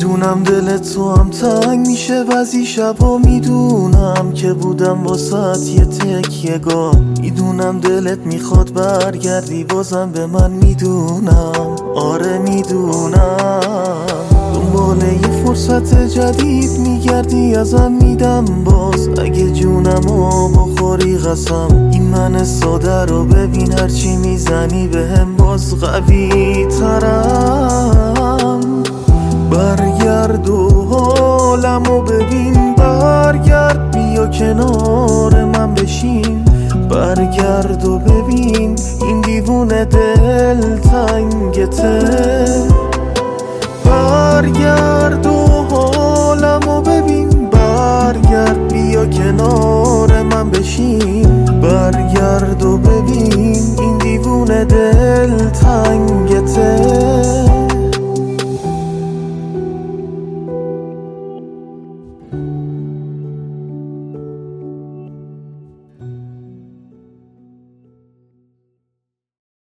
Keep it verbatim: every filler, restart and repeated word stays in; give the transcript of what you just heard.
میدونم دلت تو هم تنگ میشه وزی شبا، میدونم که بودم واسط یه تکیه گاه، میدونم دلت میخواد برگردی بازم به من، میدونم آره میدونم دنباله یه فرصت جدید میگردی ازم، میدم باز اگه جونمو بخوری قسم. این من ساده رو ببین هرچی میزنی بهم باز قوی ترم. برگرد و حالمو ببین، برگرد بیا کنار من بشین، برگرد و ببین این دیوونه دل تنگته